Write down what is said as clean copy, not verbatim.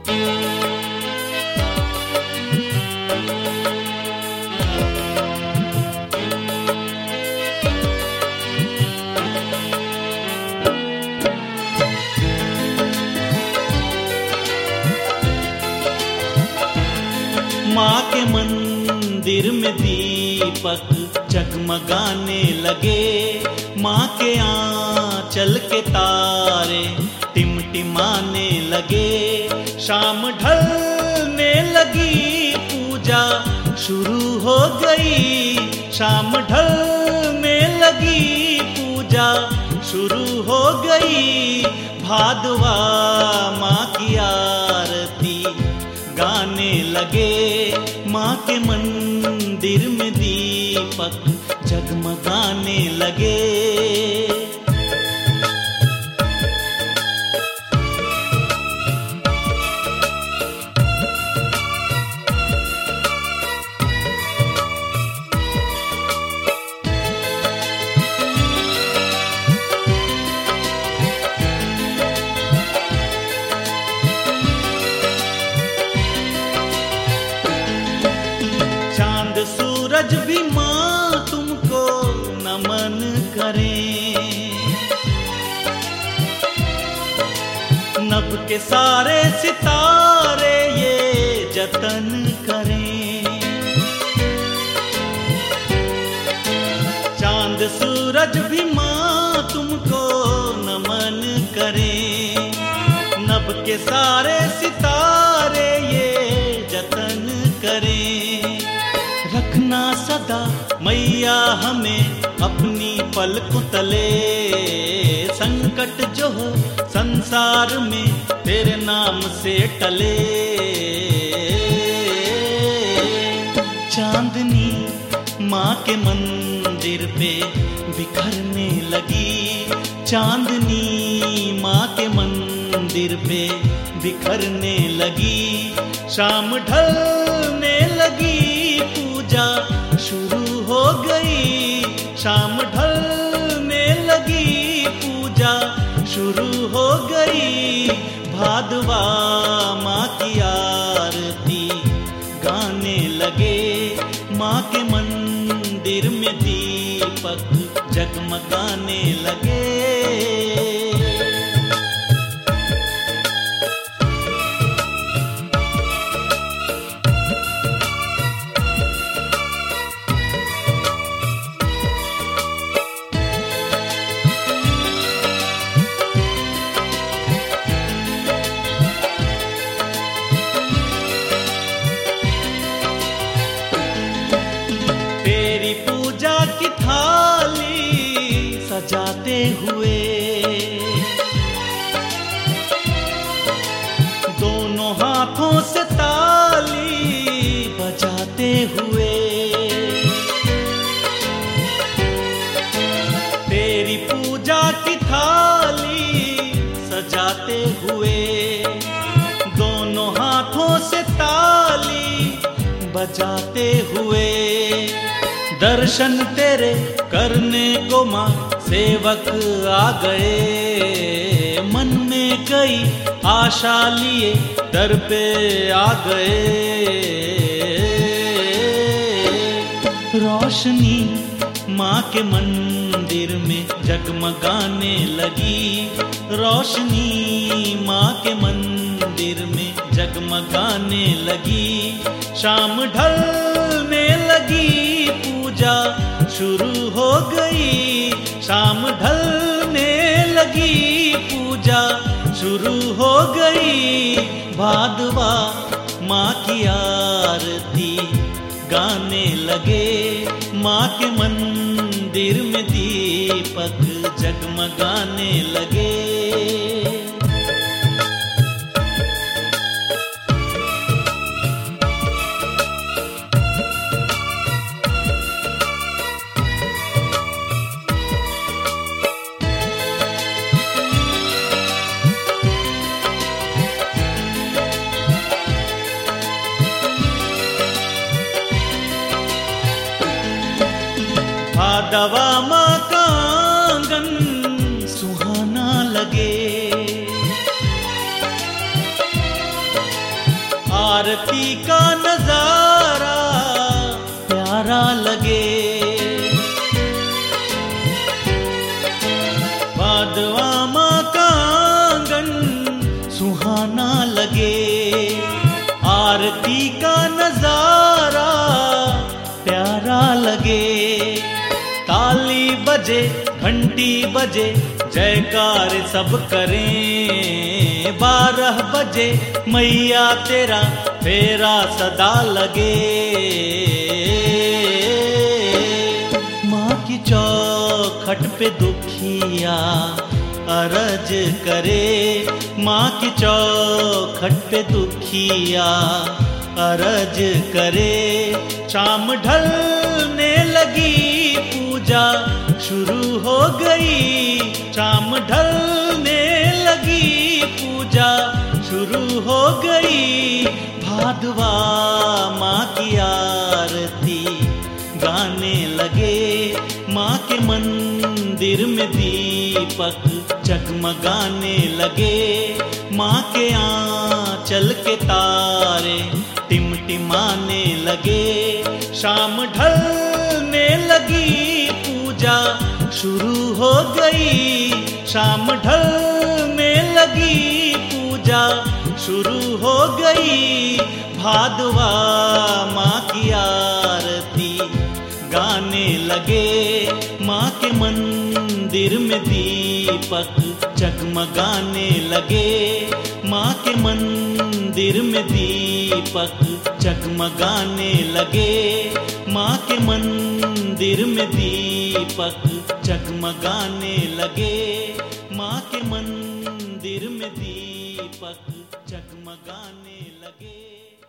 माँ के मंदिर में दीपक जगमगाने लगे, माँ के आंचल के तारे टिमटिमाने लगे। शाम ढलने लगी, पूजा शुरू हो गई। शाम ढलने लगी, पूजा शुरू हो गई। भादवा माँ की आरती गाने लगे, माँ के मंदिर में दीपक जगमगाने लगे। चांद सूरज भी माँ तुमको नमन करें, नभ के सारे सितारे ये जतन करें। चांद सूरज भी माँ तुमको नमन करें, नभ के सारे सितारे ये जतन करें। रखना सदा मैया हमें अपनी पलकों तले, संकट जो हो संसार में तेरे नाम से टले। चांदनी माँ के मंदिर पे बिखरने लगी, चांदनी माँ के मंदिर पे बिखरने लगी। शाम ढलने लगी, पूजा शुरू हो गई। शाम ढलने लगी, पूजा शुरू हो गई। भादवा माँ की आरती गाने लगे, माँ के मंदिर में दीपक जगमगाने लगे। तेरी पूजा की थाली सजाते हुए, दोनों हाथों से ताली बजाते हुए। तेरी पूजा की थाली सजाते हुए, दोनों हाथों से ताली बजाते हुए। दर्शन तेरे करने को माँ सेवक आ गए, मन में कई आशा लिए दर पे आ गए। रोशनी माँ के मंदिर में जगमगाने लगी, रोशनी माँ के मंदिर में जगमगाने लगी। शाम ढलने लगी, पूजा शुरू हो गई। शाम ढलने लगी, पूजा शुरू हो गई। भादवा माँ की आरती गाने लगे, माँ के मंदिर में दीपक जगमगाने लगे। भादवा माँ का आंगन सुहाना लगे, आरती का नजारा प्यारा लगे, भादवा माँ का आंगन सुहाना लगे। आरती का नजारा प्यारा लगे, ताली बजे घंटी बजे जयकार सब करें। 12 बजे मैया तेरा फेरा सदा लगे। माँ की चौखट पे दुखिया अरज करे, माँ की चौखट पे दुखिया अरज करे। शाम ढलने लगी पूजा शुरू हो गई, शाम ढलने लगी पूजा शुरू हो गई। भादवा माँ की आरती गाने लगे, माँ के मंदिर में दीपक जगमगाने लगे। माँ के आंचल के तारे टिमटिमाने लगे। शाम ढलने लगी पूजा शुरू हो गई, शाम ढलने लगी पूजा शुरू हो गई। भादवा माँ की आरती गाने लगे, माँ के मंदिर में दीपक जगमगाने लगे। माँ के मंदिर में दीपक जगमगाने लगे, माँ के मंदिर में दीपक जगमगाने लगे। माँ के मंदिर में दीपक जगमगाने लगे।